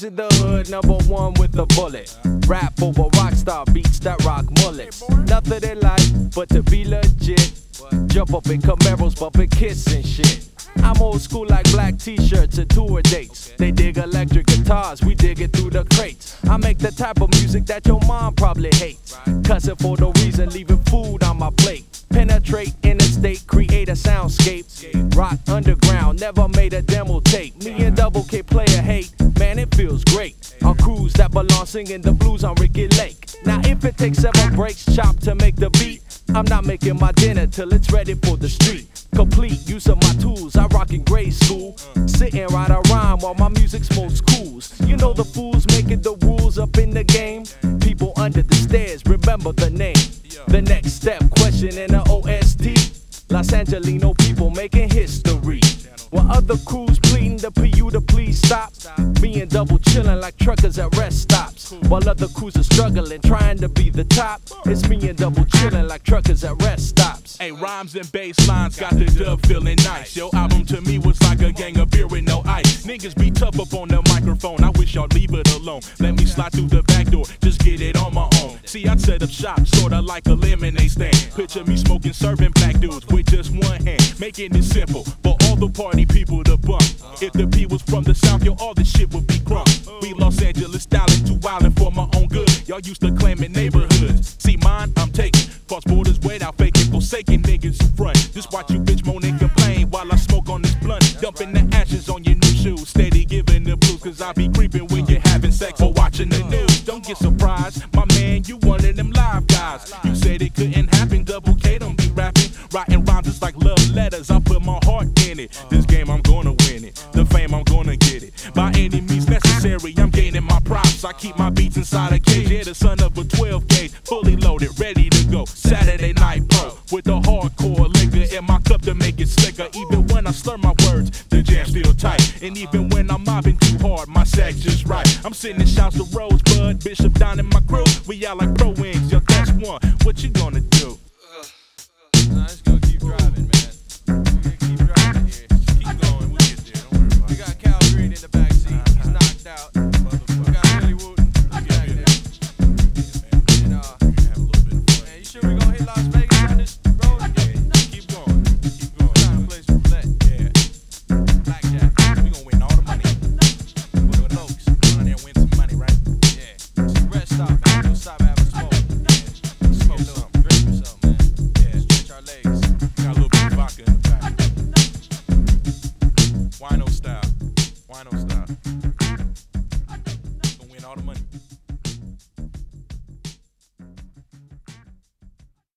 in the hood, #1 with a bullet. Rap over rock star beats that rock mullets. Nothing in life but to be legit. Jump up in Camaros, bumping Kiss and shit. I'm old school like black t-shirts and tour dates. They dig electric guitars, we dig it through the crates. I make the type of music that your mom probably hates. Cussing for no reason, leaving food on my plate. Penetrate interstate, create a soundscape. Rock underground, never made a demo tape. Me and Double K play a hate, man it feels great. Our crews that belong singing the blues on Ricky Lake. Now if it takes 7 breaks chopped to make the beat, I'm not making my dinner till it's ready for the street. Complete use of my tools, I rock in grade school. Sit and write a rhyme while my music smokes cools. You know the fools making the rules up in the game. People under the stairs, remember the name. The next step, question in the OST. Los Angelino people making history. While other crews pleading the PU to please stop. Me and Double chillin' like truckers at rest stops. While other crews are struggling, trying to be the top. It's me and Double chillin' like truckers at rest stops. Hey, rhymes and bass lines got the dub feeling nice. Your album to me was like a gang of beer with no ice. Niggas be tough up on the microphone, I wish y'all leave it alone. Let me slide through the back door, just get it on my own. See, I set up shop, sorta like a lemonade stand. Picture me smoking, serving black dudes with just one hand. Making it simple for all the party people to bump. If the beat was from the south, yo, all this shit would be crunk. We Los Angeles styling, too wildin' for my own good. Y'all used to claiming neighborhoods. See mine, I'm taking. Cross borders without faking, forsaken niggas who front. Just watch you bitch moan and complain while I smoke on this blunt. Dumping the ashes on your new shoes. Steady giving the blues, cause I be creeping when you're having sex or watching the news. Don't get surprised, my man, you one of them live guys. You said it couldn't happen, Double K don't be rapping. Writing rhymes just like love letters, I put my heart in it. This game I'm gonna win it, the fame I'm gonna get it. By any means necessary, I'm gaining my props. I keep my beats inside a cage, yeah, the son of a 12 gauge. Fully loaded, ready to go. Saturday night pro, with the hardcore liquor in my cup to make it slicker. Even when I slur my words, the jam's still tight. And even when I'm mobbing too hard, my sack's just right. I'm sitting in shouts to Rosebud, Bishop down in my crew. We out like pro wings, yo, that's one. What you gonna do? Nah, just gonna keep driving, man. We keep driving here. Just keep going, we'll get there. Don't worry about it. We got Cal Green in the backseat. He's knocked out. We got Billy Wooten back there. And man, you sure we gonna hit Las Vegas on this road? Keep going, keep going. Trying to play some roulette. Yeah. Blackjack. We gonna win all the money. We're gonna Oaks. Go down there and win some money, right? Yeah. It's a rest stop, man. We'll stop having smoke. Smoke Get a little something. drink or something, man. Yeah. Stretch our legs. Got a little bit of vodka in the back. Wino style. Wino style.